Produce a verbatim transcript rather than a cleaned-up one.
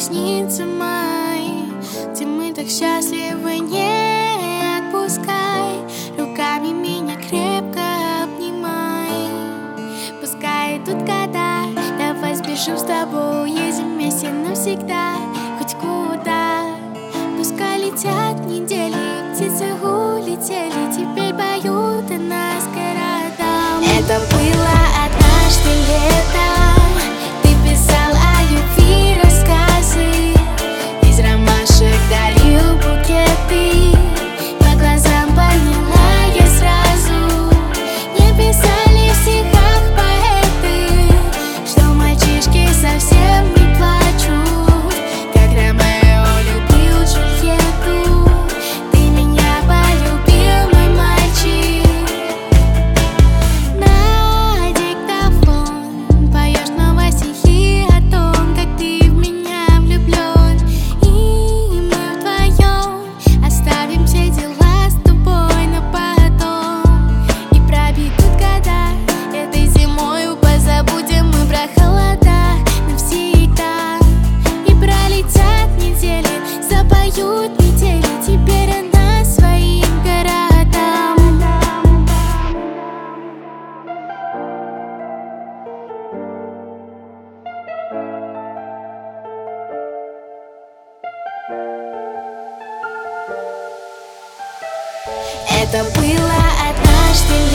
снится май, где мы так счастливы, не отпускай. Руками меня крепко обнимай. Пускай идут года, давай сбежим с тобой, уедем вместе навсегда, хоть куда. Пускай летят недели, птицы улетели, теперь поют о нас городам. Это было однажды летом, ты писал о любви рассказы, из ромашек дарил букеты, по глазам поняла я сразу. Не писали в стихах поэты, что мальчишки совсем не плачут, как Ромео любил Джульетту. Ты меня полюбил, мой мальчик. На диктофон поешь снова стихи о том, как ты в меня влюблен. И мы вдвоем оставим все дела с тобой на потом. И пробегут года, этой зимою позабудем мы про холода навсегда. И пролетят недели, запоют метели, теперь она своим городам. Это было однажды